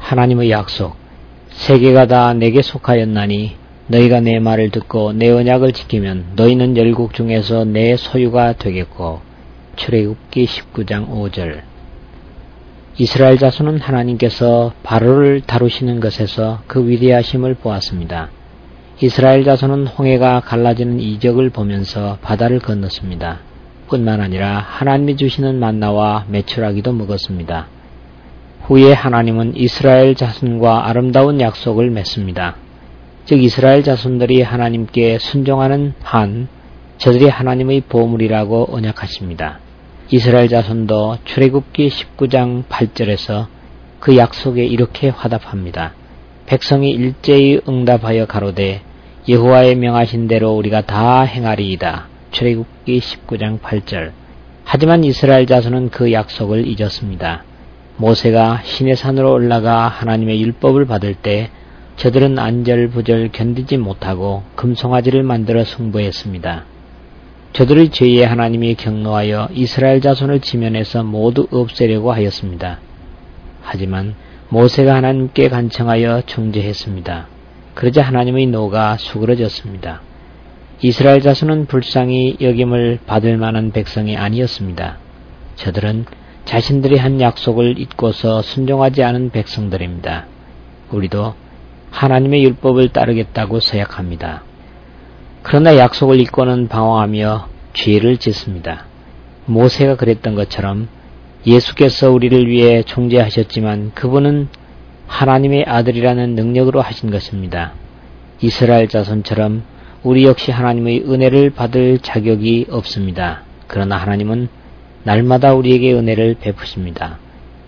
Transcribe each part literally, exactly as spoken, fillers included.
하나님의 약속, 세계가 다 내게 속하였나니 너희가 내 말을 듣고 내 언약을 지키면 너희는 열국 중에서 내 소유가 되겠고. 출애굽기 십구 장 오 절. 이스라엘 자손은 하나님께서 바로를 다루시는 것에서 그 위대하심을 보았습니다. 이스라엘 자손은 홍해가 갈라지는 이적을 보면서 바다를 건넜습니다. 뿐만 아니라 하나님이 주시는 만나와 메추라기도 먹었습니다. 후에 하나님은 이스라엘 자손과 아름다운 약속을 맺습니다. 즉 이스라엘 자손들이 하나님께 순종하는 한 저들이 하나님의 보물이라고 언약하십니다. 이스라엘 자손도 출애굽기 십구 장 팔 절에서 그 약속에 이렇게 화답합니다. 백성이 일제히 응답하여 가로되 여호와의 명하신 대로 우리가 다 행하리이다. 출애굽기 십구 장 팔 절. 하지만 이스라엘 자손은 그 약속을 잊었습니다. 모세가 시내산으로 올라가 하나님의 율법을 받을 때 저들은 안절부절 견디지 못하고 금송아지를 만들어 숭배했습니다. 저들의 죄에 하나님이 경노하여 이스라엘 자손을 지면에서 모두 없애려고 하였습니다. 하지만 모세가 하나님께 간청하여 중재했습니다. 그러자 하나님의 노가 수그러졌습니다. 이스라엘 자손은 불쌍히 여김을 받을 만한 백성이 아니었습니다. 저들은 자신들이 한 약속을 잊고서 순종하지 않은 백성들입니다. 우리도 하나님의 율법을 따르겠다고 서약합니다. 그러나 약속을 잊고는 방황하며 죄를 짓습니다. 모세가 그랬던 것처럼 예수께서 우리를 위해 중재하셨지만 그분은 하나님의 아들이라는 능력으로 하신 것입니다. 이스라엘 자손처럼 우리 역시 하나님의 은혜를 받을 자격이 없습니다. 그러나 하나님은 날마다 우리에게 은혜를 베푸십니다.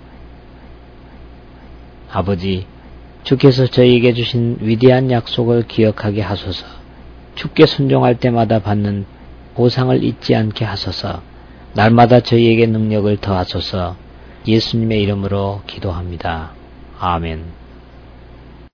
아버지, 주께서 저희에게 주신 위대한 약속을 기억하게 하소서. 주께 순종할 때마다 받는 보상을 잊지 않게 하소서. 날마다 저희에게 능력을 더하소서. 예수님의 이름으로 기도합니다. 아멘.